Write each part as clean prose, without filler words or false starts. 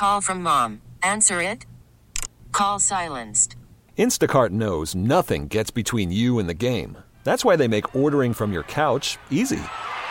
call from mom. Answer it. Call silenced. Instacart knows nothing gets between you and the game. That's why they make ordering from your couch easy.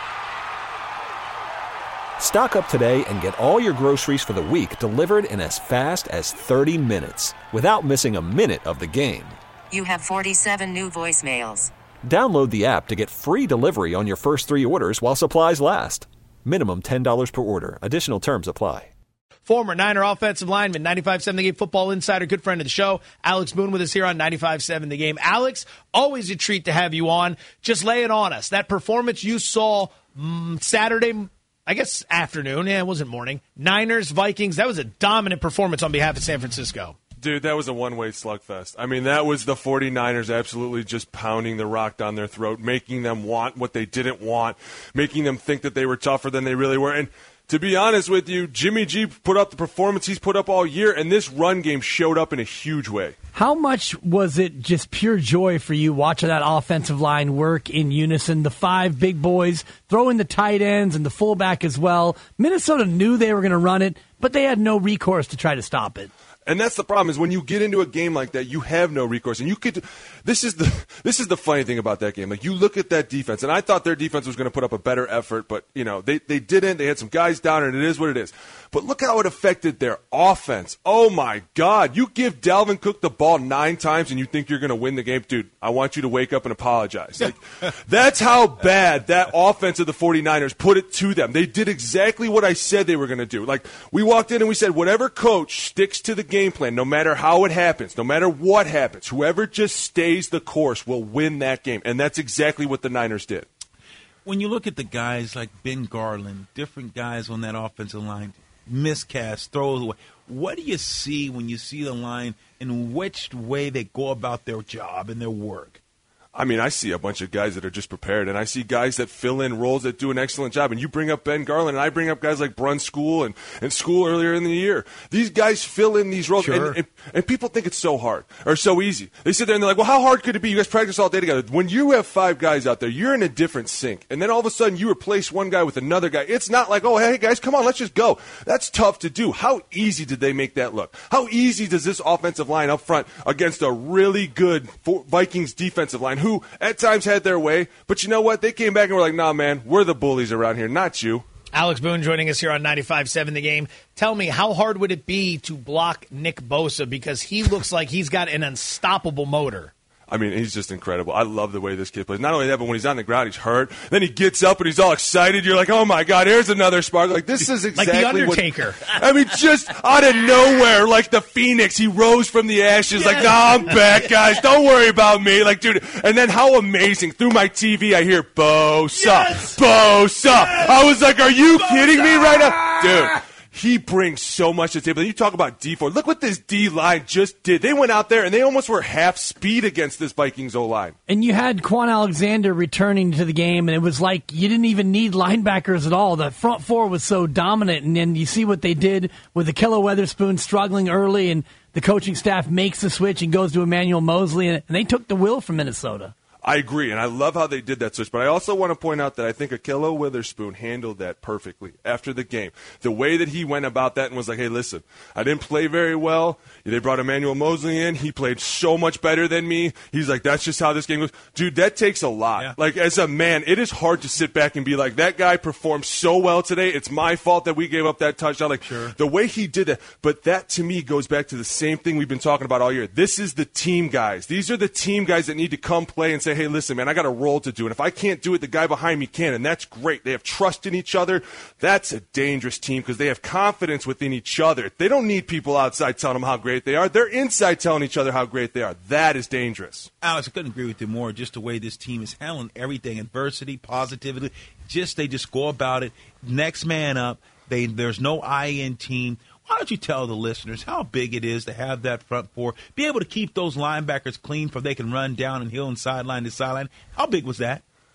Stock up today and get all your groceries for the week delivered in as fast as 30 minutes without missing a minute of the game. You have 47 new voicemails. Download the app to get free delivery on your first 3 orders while supplies last. Minimum $10 per order. Additional terms apply. Former Niner offensive lineman, 95.7 The Game football insider, good friend of the show, Alex Boone with us here on 95.7 The Game. Alex, always a treat to have you on. Just lay it on us. That performance you saw Saturday, I guess afternoon, it wasn't morning, Niners, Vikings, that was a dominant performance on behalf of San Francisco. Dude, that was a one-way slugfest. I mean, that was the 49ers absolutely just pounding the rock down their throat, making them want what they didn't want, making them think that they were tougher than they really were. And to be honest with you, Jimmy G put up the performance he's put up all year, and this run game showed up in a huge way. How much was it just pure joy for you watching that offensive line work in unison? The 5 big boys throwing the tight ends and the fullback as well. Minnesota knew they were going to run it, but they had no recourse to try to stop it. And that's the problem, is when you get into a game like that, you have no recourse. And you could this is the funny thing about that game. Like, you look at that defense, and I thought their defense was going to put up a better effort, but they didn't. They had some guys down, and it is what it is. But look how it affected their offense. Oh my God. You give Dalvin Cook the ball 9 times and you think you're going to win the game. Dude, I want you to wake up and apologize. Like, that's how bad that offense of the 49ers put it to them. They did exactly what I said they were going to do. Like, we walked in and we said, whatever coach sticks to the game plan, no matter how it happens, no matter what happens, whoever just stays the course will win that game. And that's exactly what the Niners did. When you look at the guys like Ben Garland, different guys on that offensive line, miscast, throws away, what do you see when you see the line and which way they go about their job and their work? I mean, I see a bunch of guys that are just prepared, and I see guys that fill in roles that do an excellent job. And you bring up Ben Garland, and I bring up guys like Brunskill and School earlier in the year. These guys fill in these roles, sure. and people think it's so hard or so easy. They sit there and they're like, well, how hard could it be? You guys practice all day together. When you have 5 guys out there, you're in a different sync. And then all of a sudden you replace one guy with another guy. It's not like, oh, hey, guys, come on, let's just go. That's tough to do. How easy did they make that look? How easy does this offensive line up front against a really good Vikings defensive line who at times had their way, but you know what? They came back and were like, nah, man, we're the bullies around here, not you. Alex Boone joining us here on 95.7 The Game. Tell me, how hard would it be to block Nick Bosa, because he looks like he's got an unstoppable motor? I mean, he's just incredible. I love the way this kid plays. Not only that, but when he's on the ground, he's hurt. Then he gets up and he's all excited. You're like, oh, my God, here's another spark. Like, this is exactly like the Undertaker. I mean, just out of nowhere, like the Phoenix, he rose from the ashes. Yes. Like, nah, I'm back, guys. Don't worry about me. Like, dude, and then how amazing. Through my TV, I hear Bosa. Yes. Bosa. Yes. I was like, are you kidding me right now? Dude. He brings so much to the table. And you talk about D4. Look what this D-line just did. They went out there, and they almost were half speed against this Vikings O-line. And you had Quan Alexander returning to the game, and it was like you didn't even need linebackers at all. The front 4 was so dominant, and then you see what they did with Ahkello Witherspoon struggling early, and the coaching staff makes the switch and goes to Emmanuel Mosley, and they took the will from Minnesota. I agree, and I love how they did that switch. But I also want to point out that I think Ahkello Witherspoon handled that perfectly after the game. The way that he went about that and was like, hey, listen, I didn't play very well. They brought Emmanuel Mosley in. He played so much better than me. He's like, that's just how this game goes. Dude, that takes a lot. Yeah. Like, as a man, it is hard to sit back and be like, that guy performed so well today. It's my fault that we gave up that touchdown. Like, sure. The way he did that. But that, to me, goes back to the same thing we've been talking about all year. This is the team guys. These are the team guys that need to come play and say, hey, listen, man, I got a role to do, and if I can't do it, the guy behind me can, and that's great. They have trust in each other. That's a dangerous team because they have confidence within each other. They don't need people outside telling them how great they are. They're inside telling each other how great they are. That is dangerous. Alex, I couldn't agree with you more. Just the way this team is handling everything, adversity, positivity. They just go about it. Next man up. There's no I-in team. Why don't you tell the listeners how big it is to have that front 4, be able to keep those linebackers clean so they can run down and hill and sideline to sideline? How big was that?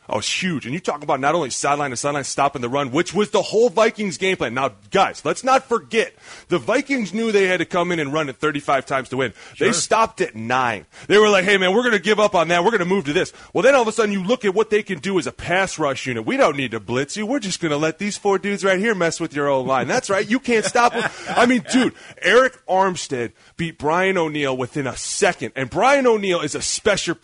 Oh, it's huge. And you talk about not only sideline to sideline stopping the run, which was the whole Vikings game plan. Now, guys, let's not forget, the Vikings knew they had to come in and run it 35 times to win. Sure. They stopped at 9. They were like, hey, man, we're going to give up on that. We're going to move to this. Well, then all of a sudden you look at what they can do as a pass rush unit. We don't need to blitz you. We're just going to let these 4 dudes right here mess with your old line. That's right. You can't stop them. I mean, dude, Eric Armstead beat Brian O'Neill within a second. And Brian O'Neill is a special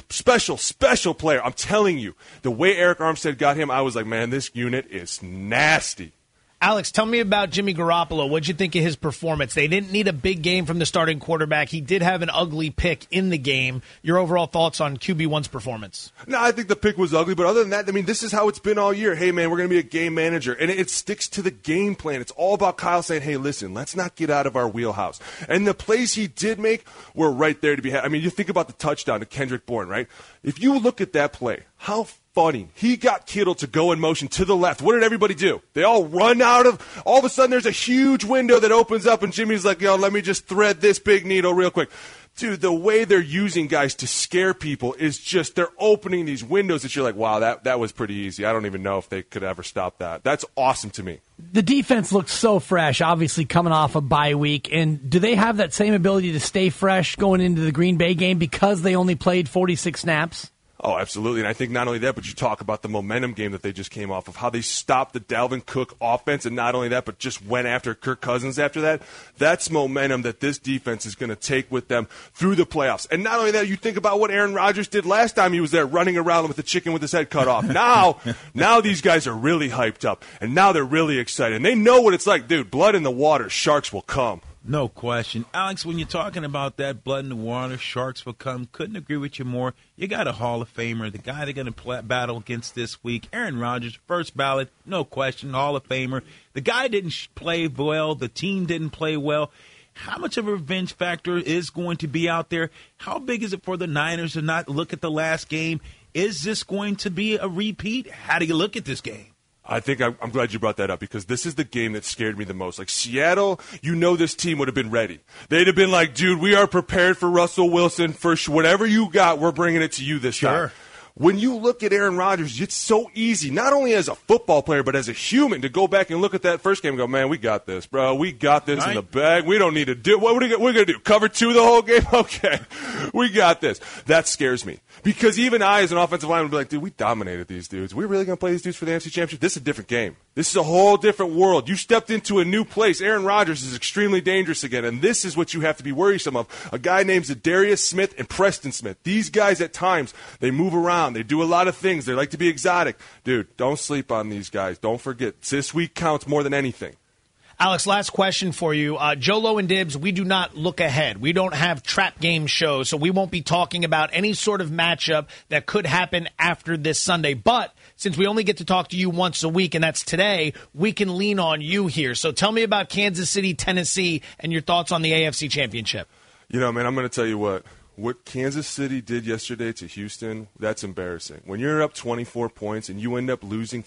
player. I'm telling you, the way Eric Armstead got him, I was like, man, this unit is nasty. Alex, tell me about Jimmy Garoppolo. What'd you think of his performance? They didn't need a big game from the starting quarterback. He did have an ugly pick in the game. Your overall thoughts on QB1's performance? No, I think the pick was ugly, but other than that, I mean, this is how it's been all year. Hey, man, we're going to be a game manager, and it sticks to the game plan. It's all about Kyle saying, hey, listen, let's not get out of our wheelhouse. And the plays he did make were right there to be had. I mean, you think about the touchdown to Kendrick Bourne, right? If you look at that play, how funny. He got Kittle to go in motion to the left. What did everybody do? They all run all of a sudden there's a huge window that opens up and Jimmy's like, yo, let me just thread this big needle real quick. Dude, the way they're using guys to scare people is just, they're opening these windows that you're like, wow, that was pretty easy. I don't even know if they could ever stop that. That's awesome to me. The defense looks so fresh, obviously coming off a bye week. And do they have that same ability to stay fresh going into the Green Bay game because they only played 46 snaps? Oh, absolutely. And I think not only that, but you talk about the momentum game that they just came off of, how they stopped the Dalvin Cook offense, and not only that, but just went after Kirk Cousins after that. That's momentum that this defense is going to take with them through the playoffs. And not only that, you think about what Aaron Rodgers did last time he was there running around with the chicken with his head cut off. Now these guys are really hyped up, and now they're really excited. And they know what it's like, dude, blood in the water, sharks will come. No question. Alex, when you're talking about that blood in the water, sharks will come, couldn't agree with you more. You got a Hall of Famer, the guy they're going to battle against this week, Aaron Rodgers, first ballot, no question, Hall of Famer. The guy didn't play well. The team didn't play well. How much of a revenge factor is going to be out there? How big is it for the Niners to not look at the last game? Is this going to be a repeat? How do you look at this game? I think I'm glad you brought that up because this is the game that scared me the most. Like Seattle, you know this team would have been ready. They'd have been like, dude, we are prepared for Russell Wilson. For whatever you got, we're bringing it to you this time. When you look at Aaron Rodgers, it's so easy, not only as a football player, but as a human, to go back and look at that first game and go, man, we got this, bro. We got this in the bag. We don't need to do – what are we going to do, cover 2 the whole game? Okay, we got this. That scares me because even I as an offensive lineman would be like, dude, we dominated these dudes. We're really going to play these dudes for the NFC Championship? This is a different game. This is a whole different world. You stepped into a new place. Aaron Rodgers is extremely dangerous again, and this is what you have to be worrisome of. A guy named Zadarius Smith and Preston Smith. These guys at times, they move around. They do a lot of things. They like to be exotic. Dude, don't sleep on these guys. Don't forget, this week counts more than anything. Alex, last question for you. Jolo and Dibs, we do not look ahead. We don't have trap game shows, so we won't be talking about any sort of matchup that could happen after this Sunday. But since we only get to talk to you once a week, and that's today, we can lean on you here. So tell me about Kansas City, Tennessee, and your thoughts on the AFC Championship. You know, man, I'm going to tell you what. What Kansas City did yesterday to Houston, that's embarrassing. When you're up 24 points and you end up losing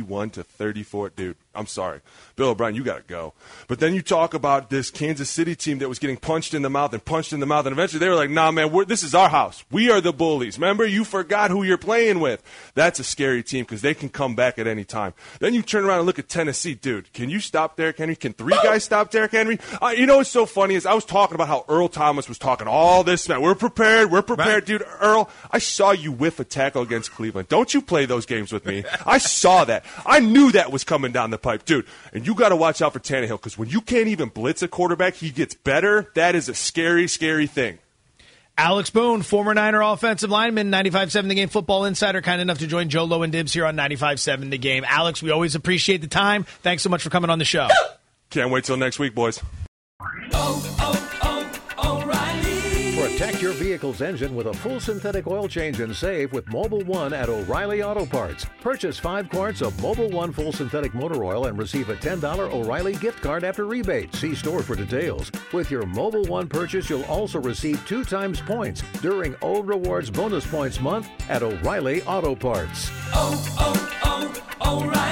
51-34, dude, I'm sorry. Bill O'Brien, you got to go. But then you talk about this Kansas City team that was getting punched in the mouth, and eventually they were like, nah, man, this is our house. We are the bullies. Remember, you forgot who you're playing with. That's a scary team because they can come back at any time. Then you turn around and look at Tennessee. Dude, can you stop Derrick Henry? Can 3 guys stop Derrick Henry? You know what's so funny is I was talking about how Earl Thomas was talking all this, man. We're prepared. Right. Dude, Earl, I saw you whiff a tackle against Cleveland. Don't you play those games with me. I saw that. I knew that was coming down the pipe. Dude, and you got to watch out for Tannehill because when you can't even blitz a quarterback, he gets better. That is a scary, scary thing. Alex Boone, former Niner offensive lineman, 95.7 The Game football insider, kind enough to join Jolo and Dibs here on 95.7 The Game. Alex, we always appreciate the time. Thanks so much for coming on the show. Can't wait till next week, boys. Protect your vehicle's engine with a full synthetic oil change and save with Mobil 1 at O'Reilly Auto Parts. Purchase 5 quarts of Mobil 1 full synthetic motor oil and receive a $10 O'Reilly gift card after rebate. See store for details. With your Mobil 1 purchase, you'll also receive 2 times points during O Rewards Bonus Points Month at O'Reilly Auto Parts. O'Reilly.